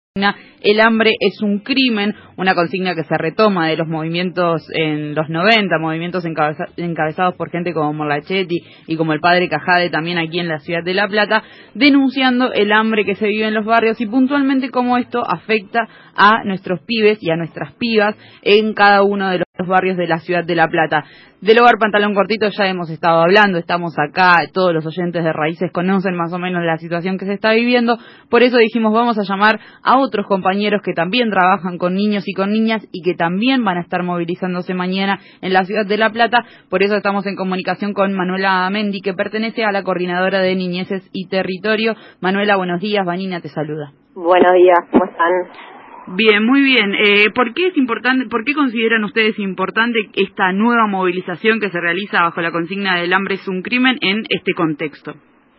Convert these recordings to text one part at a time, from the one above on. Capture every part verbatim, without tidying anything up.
El hambre es un crimen, una consigna que se retoma de los movimientos en los noventa, movimientos encabeza, encabezados por gente como Morlachetti y como el padre Cajade también aquí en la ciudad de La Plata, denunciando el hambre que se vive en los barrios y puntualmente cómo esto afecta a nuestros pibes y a nuestras pibas en cada uno de los barrios de la ciudad de La Plata. Del Hogar Pantalón Cortito ya hemos estado hablando, estamos acá, todos los oyentes de Raíces conocen más o menos la situación que se está viviendo, por eso dijimos vamos a llamar a otros compañeros que también trabajan con niños y con niñas y que también van a estar movilizándose mañana en la ciudad de La Plata, por eso estamos en comunicación con Manuela Amendi, que pertenece a la Coordinadora de Niñeces y Territorio. Manuela, buenos días, Vanina te saluda. Buenos días, ¿cómo están? Bien, muy bien. Eh, ¿Por qué es importante, por qué consideran ustedes importante esta nueva movilización que se realiza bajo la consigna del hambre es un crimen en este contexto?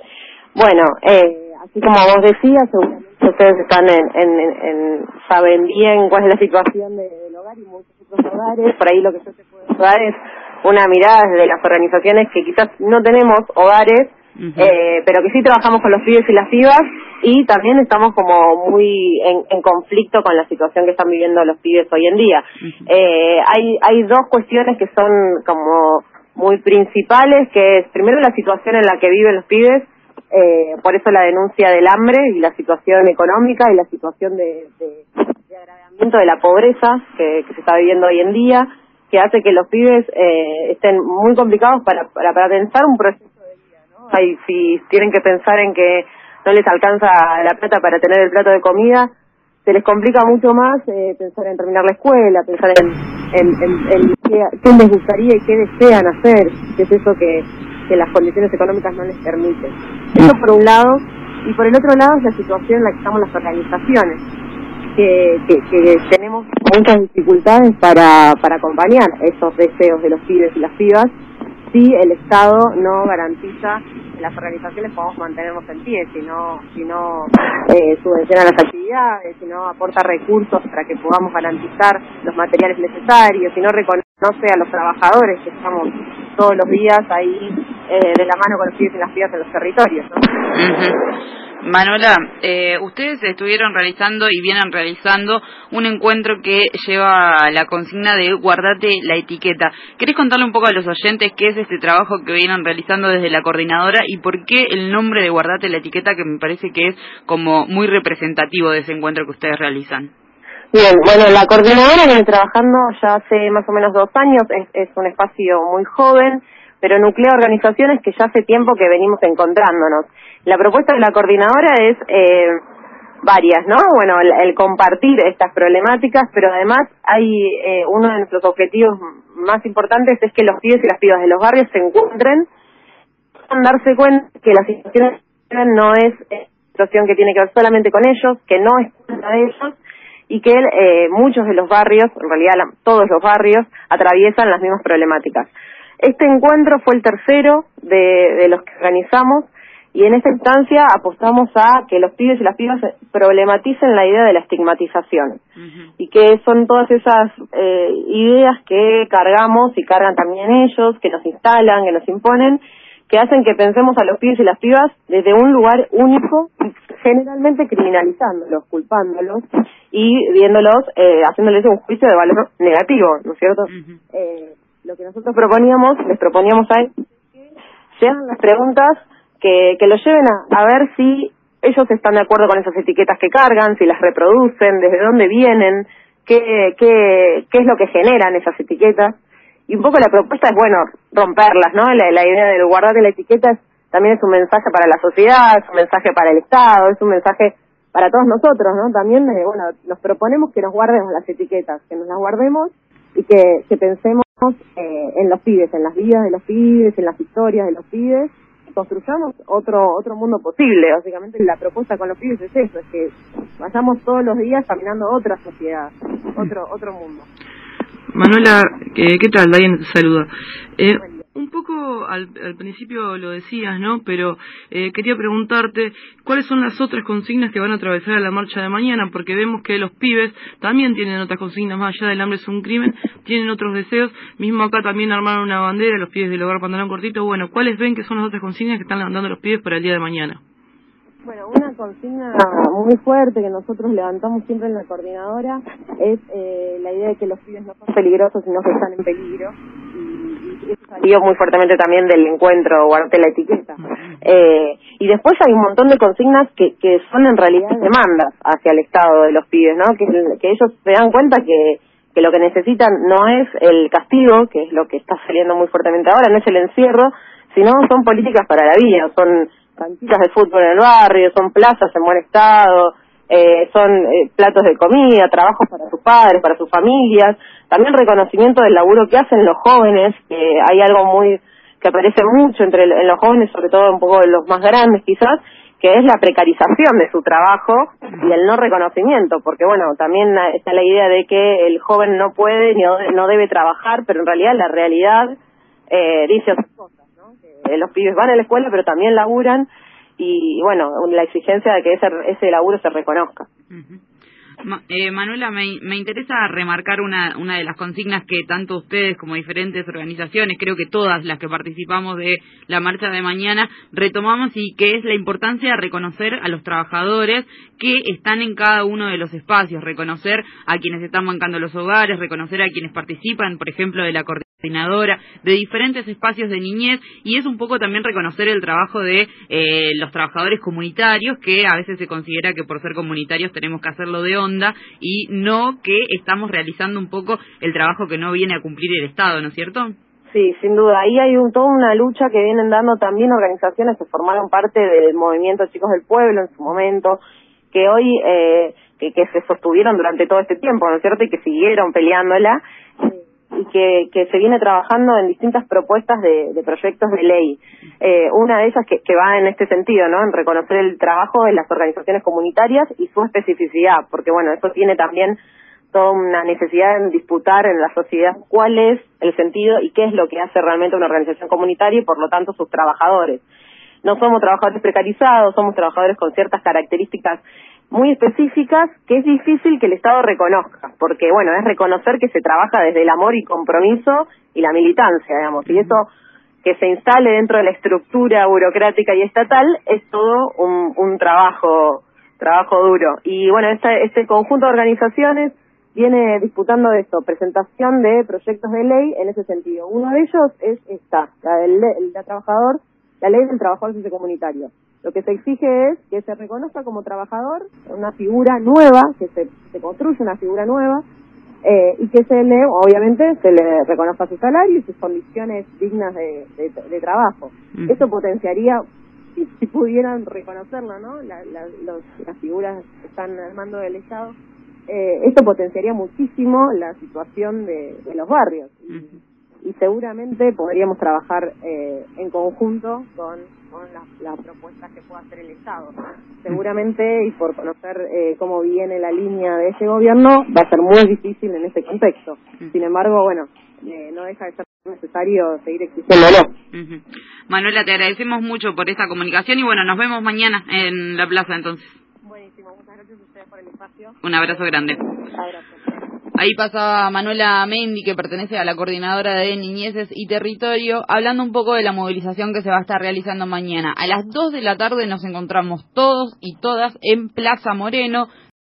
Bueno, eh, así como vos decías, seguramente ustedes están en, en, en, saben bien cuál es la situación de, del hogar y muchos otros hogares. Por ahí lo que yo te puedo dar es una mirada desde las organizaciones que quizás no tenemos hogares, uh-huh. eh, pero que sí trabajamos con los pibes y las pibas. Y también estamos como muy en, en conflicto con la situación que están viviendo los pibes hoy en día. Uh-huh. Eh, hay, hay dos cuestiones que son como muy principales, que es primero la situación en la que viven los pibes, eh, por eso la denuncia del hambre y la situación económica y la situación de, de, de agravamiento de la pobreza que, que se está viviendo hoy en día, que hace que los pibes eh, estén muy complicados para, para, para pensar un proceso de vida, ¿no? Hay, si tienen que pensar en que no les alcanza la plata para tener el plato de comida, se les complica mucho más eh, pensar en terminar la escuela, pensar en, en, en, en qué, qué les gustaría y qué desean hacer, qué es eso que, que las condiciones económicas no les permiten. Eso por un lado, y por el otro lado es la situación en la que estamos las organizaciones, que, que, que tenemos muchas dificultades para, para acompañar esos deseos de los pibes y las pibas si el Estado no garantiza que las organizaciones podamos mantenernos en pie, si no, si no eh, subvenciona las actividades, si no aporta recursos para que podamos garantizar los materiales necesarios, si no reconoce a los trabajadores que estamos todos los días ahí eh, de la mano con los pibes y las pibas en los territorios, ¿no? Uh-huh. Manuela, eh, ustedes estuvieron realizando y vienen realizando un encuentro que lleva la consigna de guardate la etiqueta. ¿Querés contarle un poco a los oyentes qué es este trabajo que vienen realizando desde la coordinadora y por qué el nombre de guardate la etiqueta, que me parece que es como muy representativo de ese encuentro que ustedes realizan? Bien, bueno, la coordinadora viene trabajando ya hace más o menos dos años, es, es un espacio muy joven, pero nuclea organizaciones que ya hace tiempo que venimos encontrándonos. La propuesta de la coordinadora es eh, varias, ¿no? Bueno, el, el compartir estas problemáticas, pero además hay eh, uno de nuestros objetivos más importantes es que los pibes y las pibas de los barrios se encuentren, puedan darse cuenta que la situación no es una situación que tiene que ver solamente con ellos, que no es culpa de ellos, y que eh, muchos de los barrios, en realidad la, todos los barrios, atraviesan las mismas problemáticas. Este encuentro fue el tercero de, de los que organizamos, y en esta instancia apostamos a que los pibes y las pibas problematicen la idea de la estigmatización, uh-huh. y que son todas esas eh, ideas que cargamos y cargan también ellos, que nos instalan, que nos imponen, que hacen que pensemos a los pibes y las pibas desde un lugar único, generalmente criminalizándolos, culpándolos y viéndolos, eh, haciéndoles un juicio de valor negativo, ¿no es cierto? Uh-huh. Eh, lo que nosotros proponíamos, les proponíamos a ellos, que sean las preguntas que, que los lleven a, a ver si ellos están de acuerdo con esas etiquetas que cargan, si las reproducen, desde dónde vienen, qué, qué, qué es lo que generan esas etiquetas. Y un poco la propuesta es, bueno, romperlas, ¿no? La, la idea del guardar la etiqueta es, también es un mensaje para la sociedad, es un mensaje para el Estado, es un mensaje para todos nosotros, ¿no? También, eh, bueno, nos proponemos que nos guardemos las etiquetas, que nos las guardemos y que, que pensemos eh, en los pibes, en las vidas de los pibes, en las historias de los pibes, construyamos otro otro mundo posible. Básicamente la propuesta con los pibes es eso, es que vayamos todos los días caminando otra sociedad, otro otro mundo. Manuela, ¿qué, qué tal? Diana te saluda. Eh, un poco al, al principio lo decías, ¿no? Pero eh, quería preguntarte cuáles son las otras consignas que van a atravesar a la marcha de mañana, porque vemos que los pibes también tienen otras consignas, más allá del hambre es un crimen, tienen otros deseos. Mismo acá también armaron una bandera, los pibes del Hogar Pantalón Cortito. Bueno, ¿cuáles ven que son las otras consignas que están levantando los pibes para el día de mañana? Bueno, una consigna muy fuerte que nosotros levantamos siempre en la coordinadora es eh, la idea de que los pibes no son peligrosos, sino que están en peligro. Y, y eso salió muy fuertemente también del encuentro Guardate la etiqueta. Eh, y después hay un montón de consignas que, que son en realidad demandas hacia el estado de los pibes, ¿no? Que, que ellos se dan cuenta que que lo que necesitan no es el castigo, que es lo que está saliendo muy fuertemente ahora, no es el encierro, sino son políticas para la vida, son canchitas de fútbol en el barrio, son plazas en buen estado, eh, son eh, platos de comida, trabajos para sus padres, para sus familias, también reconocimiento del laburo que hacen los jóvenes, que hay algo muy que aparece mucho entre en los jóvenes, sobre todo un poco los más grandes quizás, que es la precarización de su trabajo y el no reconocimiento, porque bueno, también está la idea de que el joven no puede ni no debe trabajar, pero en realidad la realidad eh, dice otras cosas, ¿no? Que los pibes van a la escuela pero también laburan y bueno, la exigencia de que ese, ese laburo se reconozca. Uh-huh. Ma, eh, Manuela, me, me interesa remarcar una, una de las consignas que tanto ustedes como diferentes organizaciones, creo que todas las que participamos de la marcha de mañana, retomamos y que es la importancia de reconocer a los trabajadores que están en cada uno de los espacios, reconocer a quienes están bancando los hogares, reconocer a quienes participan, por ejemplo, de la coordinadora, de diferentes espacios de niñez, y es un poco también reconocer el trabajo de eh, los trabajadores comunitarios, que a veces se considera que por ser comunitarios tenemos que hacerlo de onda, y no que estamos realizando un poco el trabajo que no viene a cumplir el Estado, ¿no es cierto? Sí, sin duda. Ahí hay un, toda una lucha que vienen dando también organizaciones que formaron parte del movimiento Chicos del Pueblo en su momento, que hoy, eh, que, que se sostuvieron durante todo este tiempo, ¿no es cierto? Y que siguieron peleándola, y que, que se viene trabajando en distintas propuestas de, de proyectos de ley. Eh, una de ellas que, que va en este sentido, ¿no? En reconocer el trabajo de las organizaciones comunitarias y su especificidad, porque bueno, eso tiene también toda una necesidad en disputar en la sociedad cuál es el sentido y qué es lo que hace realmente una organización comunitaria y por lo tanto sus trabajadores. No somos trabajadores precarizados, somos trabajadores con ciertas características muy específicas que es difícil que el Estado reconozca, porque bueno, es reconocer que se trabaja desde el amor y compromiso y la militancia, digamos, y eso que se instale dentro de la estructura burocrática y estatal es todo un, un trabajo trabajo duro. Y bueno, este, este conjunto de organizaciones viene disputando esto, presentación de proyectos de ley en ese sentido. Uno de ellos es esta, la del la trabajador, la ley del trabajador sociocomunitario. Lo que se exige es que se reconozca como trabajador una figura nueva, que se, se construya una figura nueva, eh, y que se le, obviamente, se le reconozca su salario y sus condiciones dignas de, de, de trabajo. Mm. Eso potenciaría, si, si pudieran reconocerlo, ¿no? La, la, los, las figuras que están al mando del Estado, eh, esto potenciaría muchísimo la situación de, de los barrios. Y, y seguramente podríamos trabajar eh, en conjunto con con las, las propuestas que pueda hacer el Estado. Seguramente, y por conocer eh, cómo viene la línea de ese gobierno, va a ser muy difícil en ese contexto. Sin embargo, bueno, eh, no deja de ser necesario seguir exigiéndolo. Uh-huh. Manuela, te agradecemos mucho por esta comunicación y bueno, nos vemos mañana en la plaza entonces. Buenísimo, muchas gracias a ustedes por el espacio. Un abrazo grande. Abrazo. Ahí pasaba Manuela Mendi, que pertenece a la Coordinadora de Niñeces y Territorio, hablando un poco de la movilización que se va a estar realizando mañana. A las dos de la tarde nos encontramos todos y todas en Plaza Moreno.